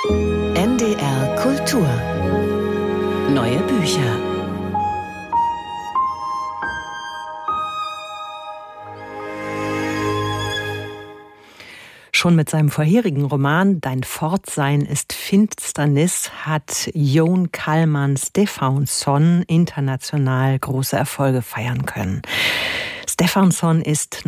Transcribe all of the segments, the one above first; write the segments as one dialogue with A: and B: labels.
A: NDR Kultur. Neue Bücher. Schon mit seinem vorherigen Roman »Dein Fortsein ist Finsternis« hat Jón Kalman Stefánsson international große Erfolge feiern können. Stefánsson ist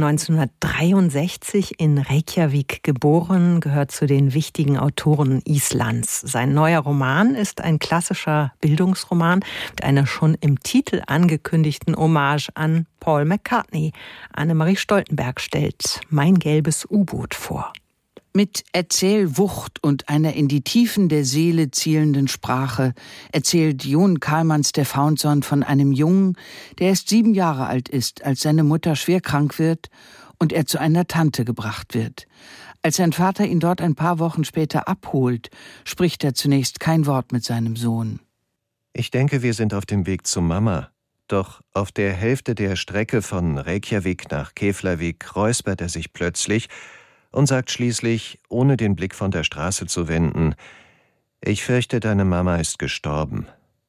A: 1963 in Reykjavik geboren, gehört zu den wichtigen Autoren Islands. Sein neuer Roman ist ein klassischer Bildungsroman mit einer schon im Titel angekündigten Hommage an Paul McCartney. Annemarie Stoltenberg stellt »Mein gelbes U-Boot« vor.
B: Mit Erzählwucht und einer in die Tiefen der Seele zielenden Sprache erzählt Jón Kalman Stefánsson von einem Jungen, der erst 7 Jahre alt ist, als seine Mutter schwer krank wird und er zu einer Tante gebracht wird. Als sein Vater ihn dort ein paar Wochen später abholt, spricht er zunächst kein Wort mit seinem Sohn.
C: Ich denke, wir sind auf dem Weg zu Mama. Doch auf der Hälfte der Strecke von Reykjavik nach Keflavik räuspert er sich plötzlich und sagt schließlich, ohne den Blick von der Straße zu wenden: Ich fürchte, deine Mama ist gestorben.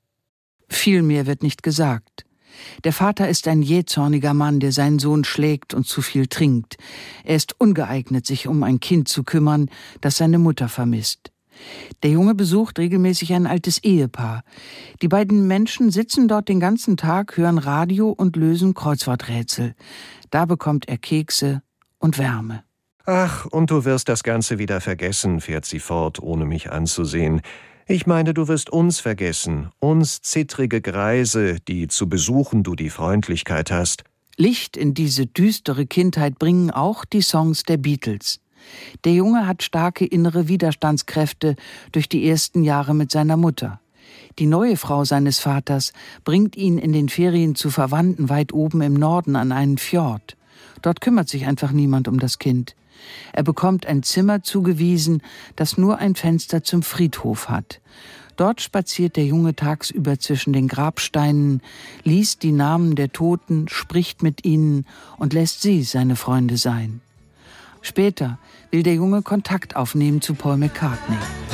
B: Viel mehr wird nicht gesagt. Der Vater ist ein jähzorniger Mann, der seinen Sohn schlägt und zu viel trinkt. Er ist ungeeignet, sich um ein Kind zu kümmern, das seine Mutter vermisst. Der Junge besucht regelmäßig ein altes Ehepaar. Die beiden Menschen sitzen dort den ganzen Tag, hören Radio und lösen Kreuzworträtsel. Da bekommt er Kekse und Wärme.
C: Ach, und du wirst das Ganze wieder vergessen, fährt sie fort, ohne mich anzusehen. Ich meine, du wirst uns vergessen, uns zittrige Greise, die zu besuchen du die Freundlichkeit hast.
B: Licht in diese düstere Kindheit bringen auch die Songs der Beatles. Der Junge hat starke innere Widerstandskräfte durch die ersten Jahre mit seiner Mutter. Die neue Frau seines Vaters bringt ihn in den Ferien zu Verwandten weit oben im Norden an einen Fjord. Dort kümmert sich einfach niemand um das Kind. Er bekommt ein Zimmer zugewiesen, das nur ein Fenster zum Friedhof hat. Dort spaziert der Junge tagsüber zwischen den Grabsteinen, liest die Namen der Toten, spricht mit ihnen und lässt sie seine Freunde sein. Später will der Junge Kontakt aufnehmen zu Paul McCartney.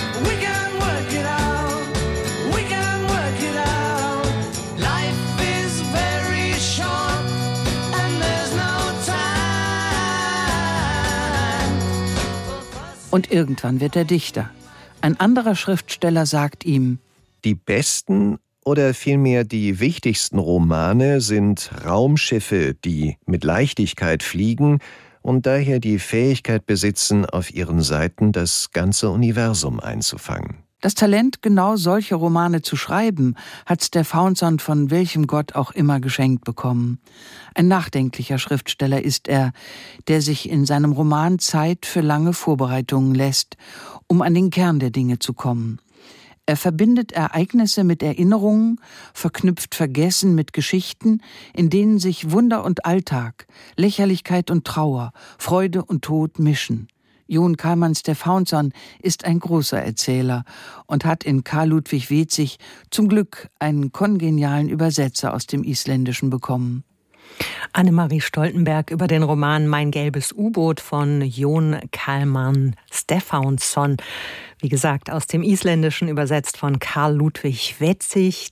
B: Und irgendwann wird er Dichter. Ein anderer Schriftsteller sagt ihm:
C: Die besten oder vielmehr die wichtigsten Romane sind Raumschiffe, die mit Leichtigkeit fliegen und daher die Fähigkeit besitzen, auf ihren Seiten das ganze Universum einzufangen.
B: Das Talent, genau solche Romane zu schreiben, hat Stefánsson von welchem Gott auch immer geschenkt bekommen. Ein nachdenklicher Schriftsteller ist er, der sich in seinem Roman Zeit für lange Vorbereitungen lässt, um an den Kern der Dinge zu kommen. Er verbindet Ereignisse mit Erinnerungen, verknüpft Vergessen mit Geschichten, in denen sich Wunder und Alltag, Lächerlichkeit und Trauer, Freude und Tod mischen. Jón Kalman Stefánsson ist ein großer Erzähler und hat in Karl Ludwig Wetzig zum Glück einen kongenialen Übersetzer aus dem Isländischen bekommen.
A: Annemarie Stoltenberg über den Roman »Mein gelbes U-Boot« von Jón Kalman Stefánsson. Wie gesagt, aus dem Isländischen übersetzt von Karl Ludwig Wetzig.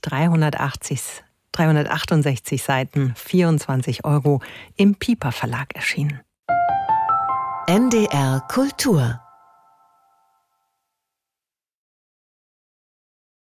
A: 368 Seiten, 24 € im Piper Verlag erschienen.
D: NDR Kultur